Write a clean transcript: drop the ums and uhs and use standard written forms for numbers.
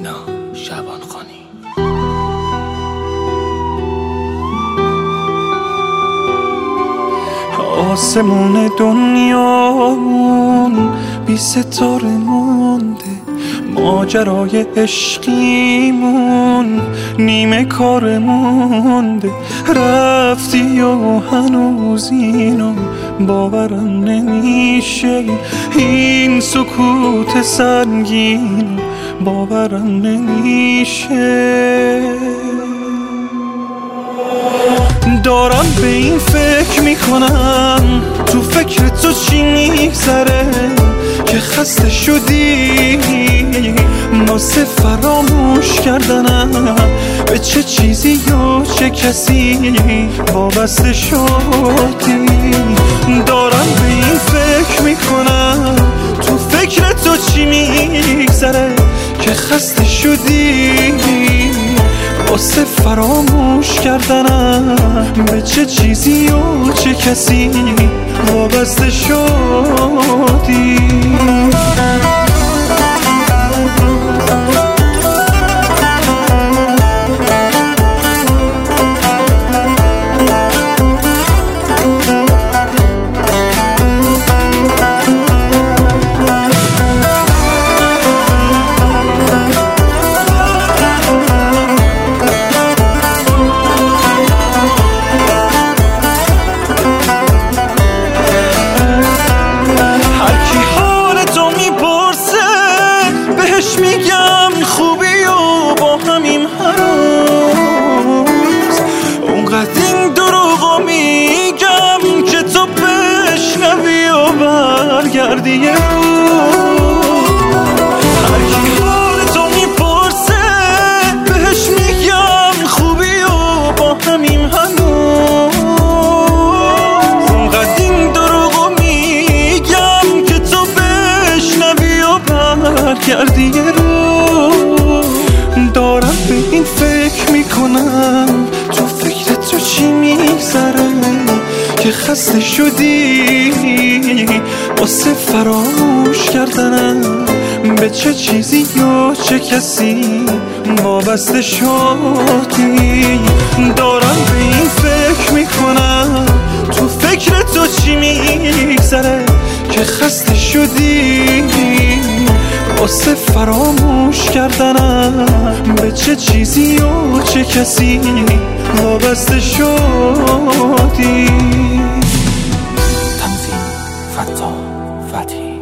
مینا شعبانخانی. آسمون دنیامون بی ستاره مونده، ماجرای عشقیمون نیمه کار مونده. رفتی و هنوز اینو باورم نمیشه، این سکوت سنگین باورم نمیشه. دارم به این فکر میکنم تو فکر تو چی میگذره که خسته شدی واسه فراموش کردنم به چه چیزی یا چه کسی وابسته شدی. دارم به این فکر میکنم تو فکر تو چی میگذره که خسته شدی واسه فراموش کردنم به چه چیزی و چه کسی وابسته شدی. میگم خوبی و با همین هر روز اونقدر این دروغو میگم که تو بشنوی و برگردی یه روز. هر کی حال تو میپرسه بهش میگم خوبی و با همین هنوز اونقدر این دروغو میگم که تو بشنوی و برگردی یه روز. دارم به این فکر میکنم تو فکر تو چی میگذره که خسته شدی واسه فراموش کردنم به چه چیزی یا چه کسی وابسته شدی. دارم به این فکر میکنم تو فکر تو چی میگذره که خسته شدی واسه فراموش کردنم به چه چیزی و چه کسی وابسته شدی. تنظیم فتا فتحی.